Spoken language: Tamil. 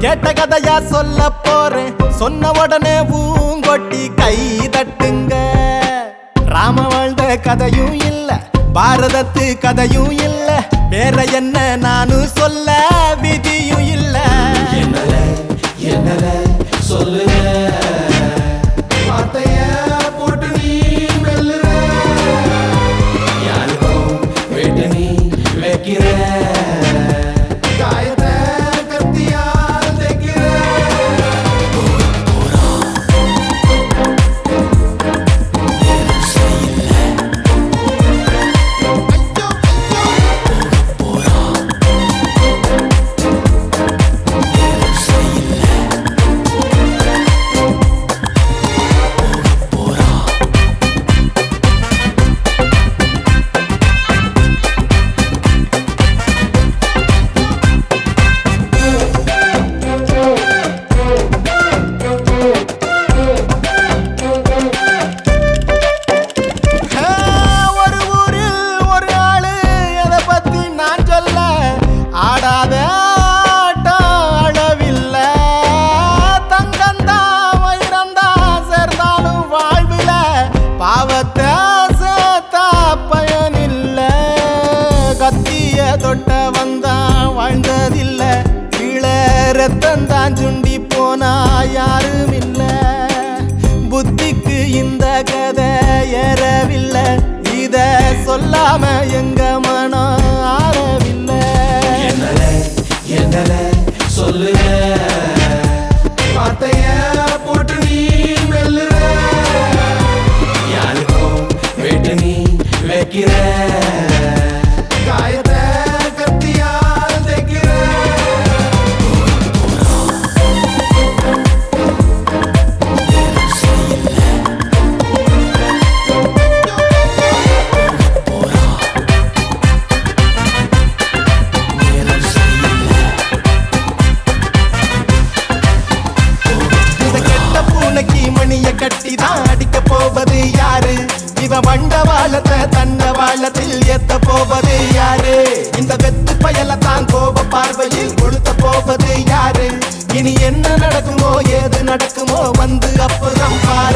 கேட்ட கதையா சொல்ல போறேன், சொன்ன உடனே பூங்கொட்டி கை தட்டுங்க. ராம வாழ்ந்த கதையும் இல்ல, பாரதத்து கதையும் இல்ல, வேற என்ன நானும் சொல்ல விதியும் இல்ல. என்னல சொல்லுங்க, வார்த்தைய போட்டு நீ மெல்லுற, யாருக்கும் வெட்டு நீ வைக்கிற, காயத்தை கத்தியால் தைக்கிற. ஆடாத ஆட்டம் அளவில்ல, தங்கந்தான் வைரந்தான் சேர்ந்தாலும் வாழ்வில, பாவத்தை சேர்த்தா பயனில்ல. கத்திய தொட்ட வந்தான் வாழ்ந்ததில்ல, கீழே ரத்தந்தான் சுண்டி போனா யாரும் இல்ல. புத்திக்கு இந்த கதை ஏறவில்லை, இத சொல்லாம எங்க மனம் ஆறவில்லை. என்னல சொல்லுங்க, வார்த்தைய போட்டு நீ மெல்லுற, யாருக்கும் வெட்டு நீ வைக்கிற, காயத்தை கத்தியால் தைக்கிற. மணிய கட்டிதான் அடிக்க போவது யாரு? இவன் வண்ட வாழத்தை தன்ன வாழத்தில் ஏத்த போவது யாரு? இந்த வெத்து பயலத்தான் கோப பார்வையில் கொளுத்த போவது யாரு? இனி என்ன நடக்குமோ ஏது நடக்குமோ வந்து அப்புறம் பாரு.